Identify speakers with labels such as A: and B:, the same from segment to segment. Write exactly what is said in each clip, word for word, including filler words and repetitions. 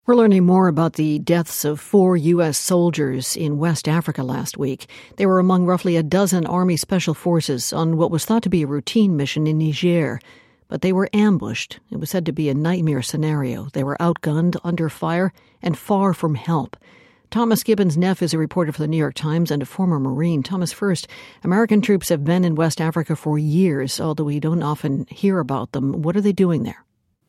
A: We're learning more about the deaths of four U S soldiers in West Africa last week. They were among roughly a dozen Army Special Forces on what was thought to be a routine mission in Niger. But they were ambushed. It was said to be a nightmare scenario. They were outgunned, under fire, and far from help. Thomas Gibbons-Neff is a reporter for the New York Times and a former Marine. Thomas, first, American troops have been in West Africa for years, although we don't often hear about them. What are they doing there?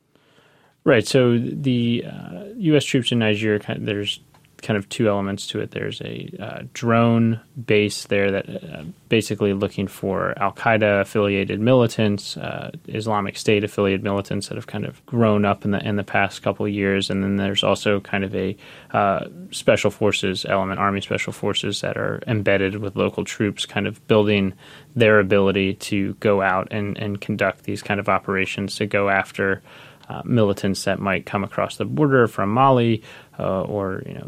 B: Right. So the uh, U S troops in Niger, kind of, there's kind of two elements to it. There's a uh, drone base there that uh, basically looking for Al-Qaeda-affiliated militants, uh, Islamic State-affiliated militants that have kind of grown up in the in the past couple of years. And then there's also kind of a uh, special forces element, Army Special Forces that are embedded with local troops, kind of building their ability to go out and, and conduct these kind of operations to go after Uh, militants that might come across the border from Mali uh, or you know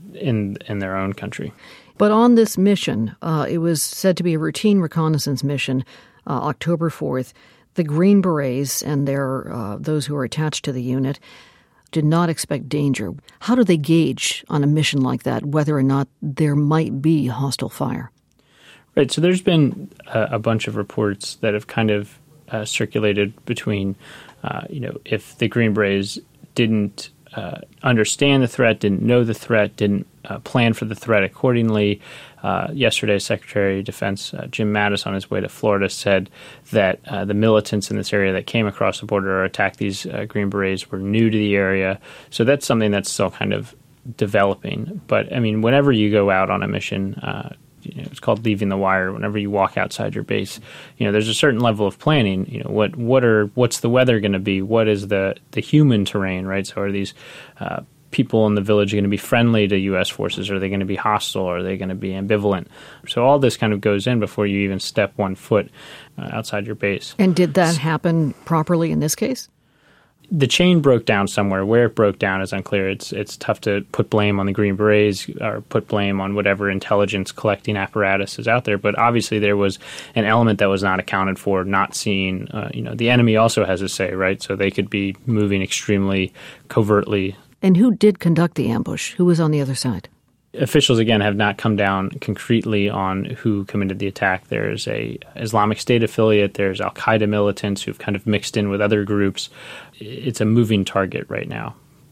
B: in in their own country.
A: But on this mission, uh, it was said to be a routine reconnaissance mission, uh, October fourth. The Green Berets and their uh, those who are attached to the unit did not expect danger. How do they gauge on a mission like that whether or not there might be hostile fire?
B: Right. So there's been a, a bunch of reports that have kind of uh, circulated between. Uh, you know, if the Green Berets didn't uh, understand the threat, didn't know the threat, didn't uh, plan for the threat accordingly. Uh, yesterday, Secretary of Defense uh, Jim Mattis, on his way to Florida, said that uh, the militants in this area that came across the border or attacked these uh, Green Berets were new to the area. So that's something that's still kind of developing. But, I mean, whenever you go out on a mission, uh, You know, it's called leaving the wire. Whenever you walk outside your base, you know, there's a certain level of planning. You know, what what are what's the weather going to be? What is the the human terrain, right? So are these uh, people in the village going to be friendly to U S forces? Are they going to be hostile? Are they going to be ambivalent? So all this kind of goes in before you even step one foot uh, outside your base.
A: And did that happen properly in this case?
B: The chain broke down somewhere. Where it broke down is unclear. It's it's tough to put blame on the Green Berets or put blame on whatever intelligence collecting apparatus is out there. But obviously there was an element that was not accounted for, not seen. Uh, you know, the enemy also has a say, right? So they could be moving extremely covertly.
A: And who did conduct the ambush? Who was on the other side?
B: Officials, again, have not come down concretely on who committed the attack. There's a Islamic State affiliate. There's Al-Qaeda militants who've kind of mixed in with other groups. It's a moving target right now.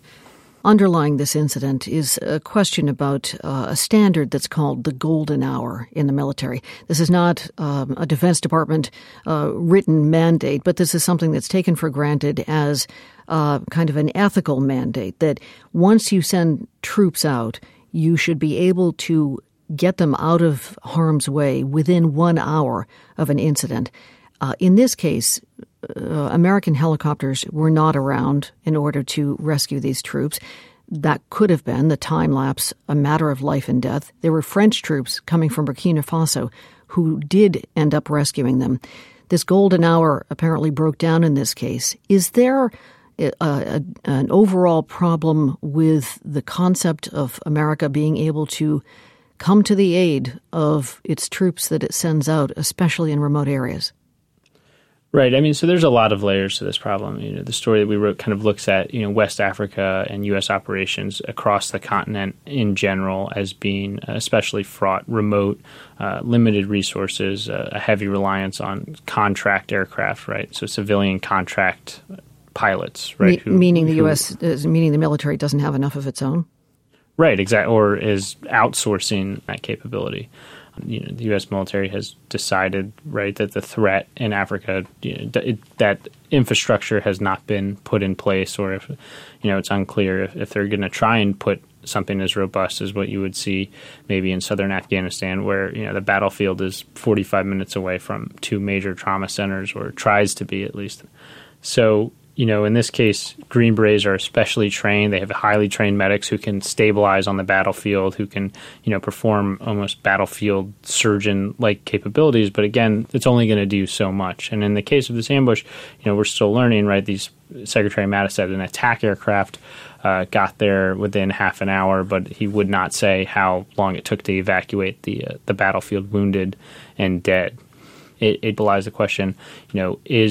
A: Underlying this incident is a question about uh, a standard that's called the golden hour in the military. This is not um, a Defense Department uh, written mandate, but this is something that's taken for granted as uh, kind of an ethical mandate, that once you send troops out, you should be able to get them out of harm's way within one hour of an incident. Uh, in this case, uh, American helicopters were not around in order to rescue these troops. That could have been, the time lapse, a matter of life and death. There were French troops coming from Burkina Faso who did end up rescuing them. This golden hour apparently broke down in this case. Is there A, a, an overall problem with the concept of America being able to come to the aid of its troops that it sends out, especially in remote areas?
B: Right. I mean, so there's a lot of layers to this problem. You know, the story that we wrote kind of looks at, you know, West Africa and U S operations across the continent in general as being especially fraught, remote, uh, limited resources, uh, a heavy reliance on contract aircraft, right? So civilian contract pilots, right?
A: Me- who, meaning the who, U S, uh, meaning the military doesn't have enough of its own?
B: Right, exactly, or is outsourcing that capability. You know, the U S military has decided, right, that the threat in Africa, you know, it, that infrastructure has not been put in place, or if, you know, it's unclear if, if they're going to try and put something as robust as what you would see maybe in southern Afghanistan, where, you know, the battlefield is forty-five minutes away from two major trauma centers, or tries to be at least. So, you know, in this case, Green Berets are especially trained. They have highly trained medics who can stabilize on the battlefield, who can, you know, perform almost battlefield surgeon-like capabilities. But again, it's only going to do so much. And in the case of this ambush, you know, we're still learning, right? These Secretary Mattis said an attack aircraft uh, got there within half an hour, but he would not say how long it took to evacuate the uh, the battlefield wounded and dead. It, it belies the question, you know, is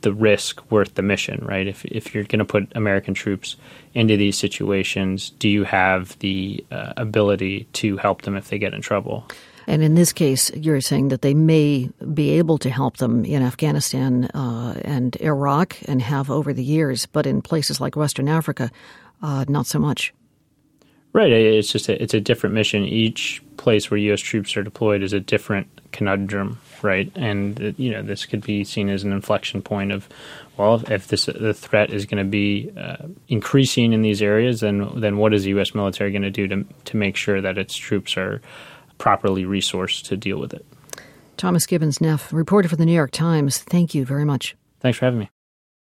B: the risk worth the mission, right? If if you're going to put American troops into these situations, do you have the uh, ability to help them if they get in trouble?
A: And in this case, you're saying that they may be able to help them in Afghanistan uh, and Iraq and have over the years, but in places like Western Africa, uh, not so much.
B: Right. It's just a, it's a different mission. Each place where U S troops are deployed is a different conundrum, right? And, you know, this could be seen as an inflection point of, well, if this the threat is going to be uh, increasing in these areas, then then what is the U S military going to do to to make sure that its troops are properly resourced to deal with it?
A: Thomas Gibbons Neff, reporter for the New York Times, thank you very much.
B: Thanks for having me.